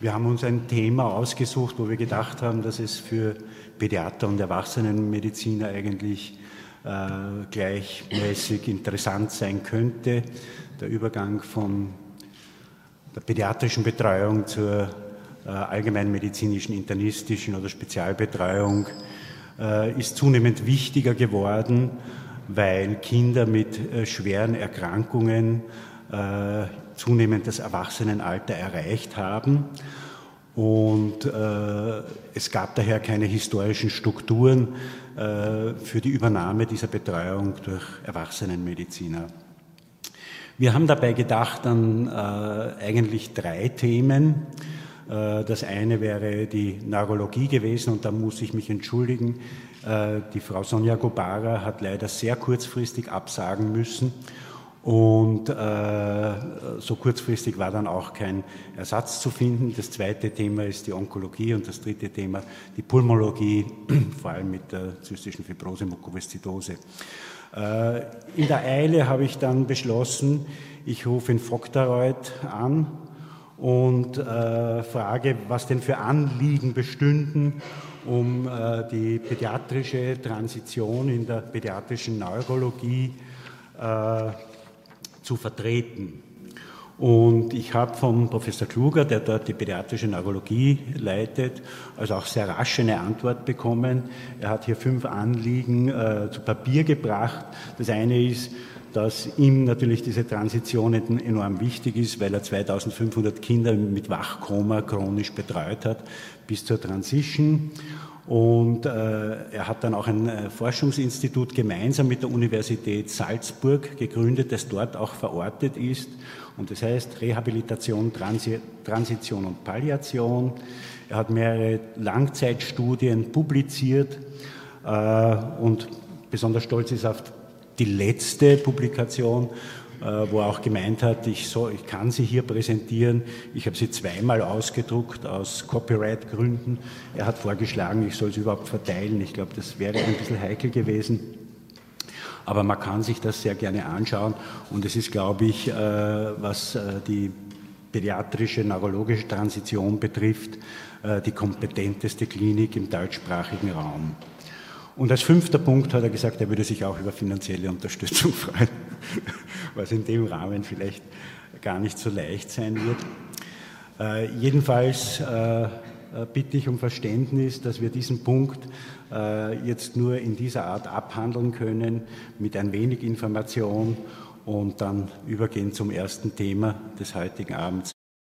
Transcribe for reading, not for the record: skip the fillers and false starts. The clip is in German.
Wir haben uns ein Thema ausgesucht, wo wir gedacht haben, dass es für Pädiater und Erwachsenenmediziner eigentlich gleichmäßig interessant sein könnte. Der Übergang von der pädiatrischen Betreuung zur allgemeinmedizinischen, internistischen oder Spezialbetreuung ist zunehmend wichtiger geworden, weil Kinder mit schweren Erkrankungen zunehmend das Erwachsenenalter erreicht haben. Und es gab daher keine historischen Strukturen für die Übernahme dieser Betreuung durch Erwachsenenmediziner. Wir haben dabei gedacht an eigentlich 3 Themen. Das eine wäre die Neurologie gewesen, und da muss ich mich entschuldigen. Die Frau Sonja Gobara hat leider sehr kurzfristig absagen müssen. Und so kurzfristig war dann auch kein Ersatz zu finden. Das zweite Thema ist die Onkologie und das dritte Thema die Pulmologie, vor allem mit der zystischen Fibrose, Mukoviszidose. In der Eile habe ich dann beschlossen, ich rufe in Vogtereuth an und frage, was denn für Anliegen bestünden, um die pädiatrische Transition in der pädiatrischen Neurologie zu vertreten. Und ich habe vom Professor Kluger, der dort die pädiatrische Neurologie leitet, also auch sehr rasch eine Antwort bekommen. Er hat hier 5 Anliegen zu Papier gebracht. Das eine ist, dass ihm natürlich diese Transition enorm wichtig ist, weil er 2500 Kinder mit Wachkoma chronisch betreut hat bis zur Transition. Und er hat dann auch ein Forschungsinstitut gemeinsam mit der Universität Salzburg gegründet, das dort auch verortet ist. Und das heißt Rehabilitation, Transition und Palliation. Er hat mehrere Langzeitstudien publiziert und besonders stolz ist auf die letzte Publikation, wo er auch gemeint hat, ich kann sie hier präsentieren. Ich habe sie 2-mal ausgedruckt aus Copyright-Gründen. Er hat vorgeschlagen, ich soll sie überhaupt verteilen. Ich glaube, das wäre ein bisschen heikel gewesen. Aber man kann sich das sehr gerne anschauen. Und es ist, glaube ich, was die pädiatrische, neurologische Transition betrifft, die kompetenteste Klinik im deutschsprachigen Raum. Und als 5. Punkt hat er gesagt, er würde sich auch über finanzielle Unterstützung freuen, was in dem Rahmen vielleicht gar nicht so leicht sein wird. Jedenfalls bitte ich um Verständnis, dass wir diesen Punkt jetzt nur in dieser Art abhandeln können, mit ein wenig Information und dann übergehen zum ersten Thema des heutigen Abends,